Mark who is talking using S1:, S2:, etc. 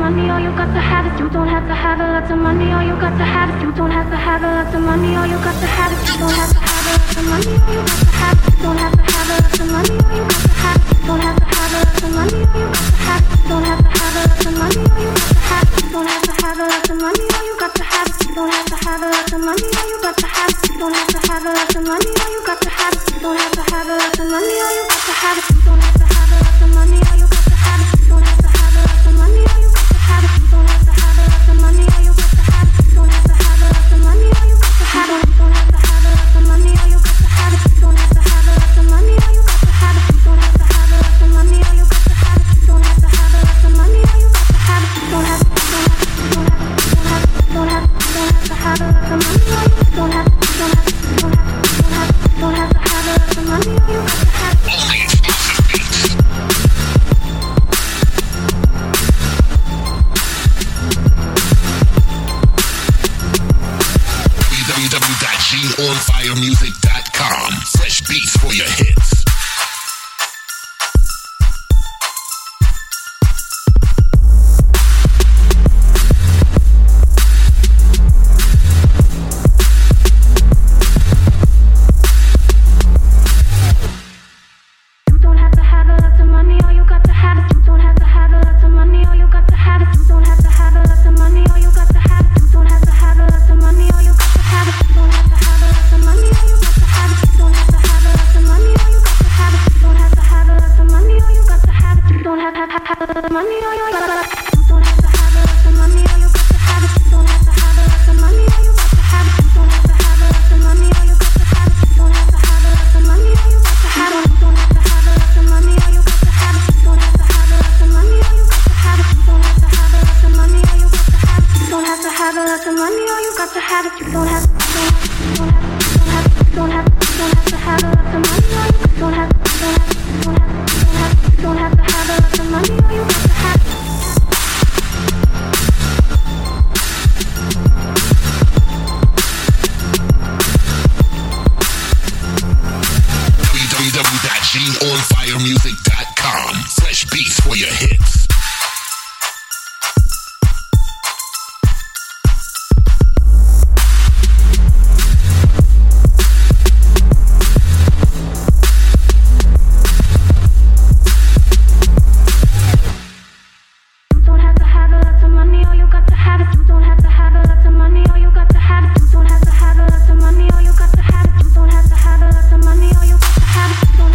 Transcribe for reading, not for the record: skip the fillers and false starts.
S1: money, or you got to have it. You don't have to have a lot of money, or you got to have it. You don't have to have a lot of money, or you got to have it. You don't have to have a lot of money, or you got to have it. You don't have to have a lot of money, or you got to have it. You don't have to have a lot of money, or you got to have it. You don't have to have a lot of money, or you got to have it. You don't have to have a lot of money, or you got to have it. You don't have to have a lot of money, or you got to have it. You don't have to have a lot of money, or you got to have it. You don't have to have a lot of money, or you got to have it. You don't have to have a lot of money, or you got to have it. You don't have to have a lot of money, or you got to have it. You don't have to have a lot of money, or you got to have it. You don't have to have a lot of money, or you got to have it. You don't have to have a lot of money, or you got to have it. You don't have to have a lot of money, or you got to have it. You don't have to have a lot of money, or you got to have it. You don't have to have a lot of money, or you got to have it. You don't have to have a lot of money, or you don't have to have a lot of money, or you got to have it.
S2: www.GOnFireMusic.com. Fresh beats for your hits. www.GOnFireMusic.com. Fresh beats for your hits.